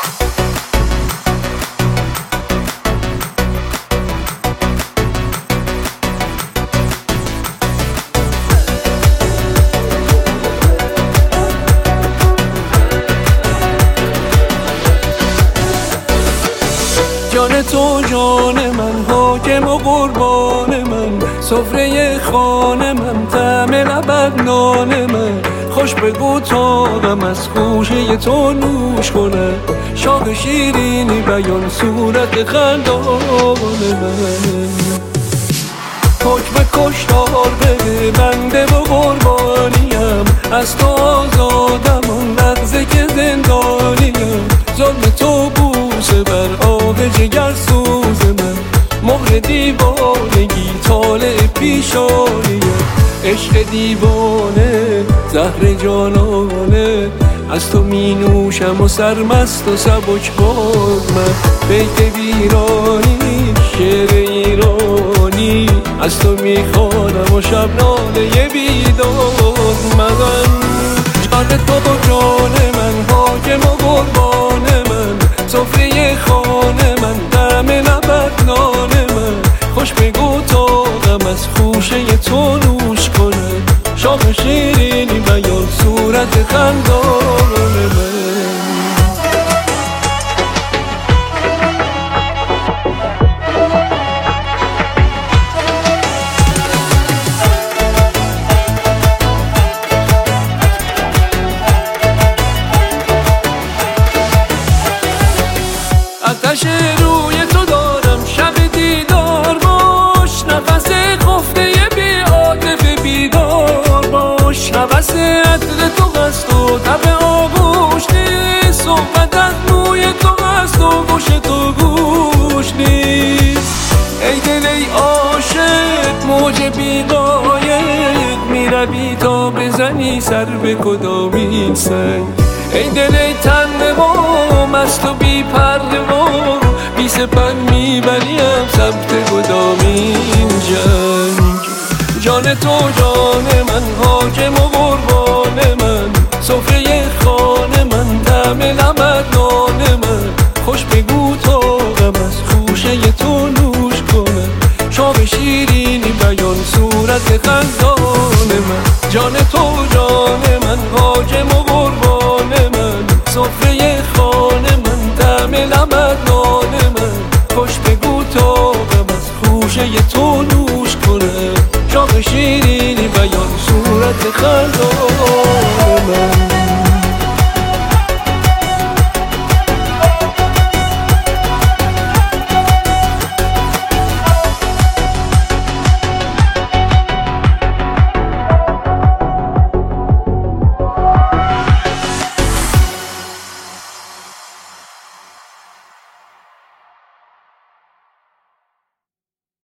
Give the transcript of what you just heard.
جان تو جان من، حاکم و قربان من، سفره خانه من، طعم لبت نان من. خوش بگو تا غم از خوشه تو نوش کنه، شاق شیرینی بیان صورت خندان من. حکم کشتار بده بنده و قربانیم، از تو آزادم آن لحظه که زندانیم. ظلم تو بوسه بر آب جگر سوز من، مهر دیوانگی طالع پیشانیم. عشق دیوانه زهر جانانه، از تو می نوشم و سرمست و سبک باد من. بیت ویرانی شعر ایرانی، از تو می خوانم و شب ناله بیداد من. جان تو جان من، حاکم و قربان من، سفره خانه من، طعم لبت نان من. خوش بگو تا غم از خوشه تو نوش کنه، شاق شیرینی بیان صورت خندان من. آتش روی تو دارم شب دیدار باش، نفس خفته بی عاطفه بیدار باش. نفس عطر تو هست و تب آغوش نیست، صحبت از موی تو هست و گوش تو گوش نیست. ای دل ای عاشق موج بیقایق، میروی تا بزنی سر به کدامین سنگ. ای دل ای تنها مست و بی پروا، بی سپر میبریم سمت کدامین جنگ. جان تو جان من، حاکم و قربان من، سفره خانه من، طعم لبت نان من. خوش بگو تا غم از خوشه تو نوش کنه، شاق شیرینی بیان صورت خندان من. جان تو جان من، حاکم و قربان من، سفره خانه من، طعم لبت نان من. خوش بگو تا غم از خوشه تو نوش کنه، شاق شیرینی بیان صورت خندان.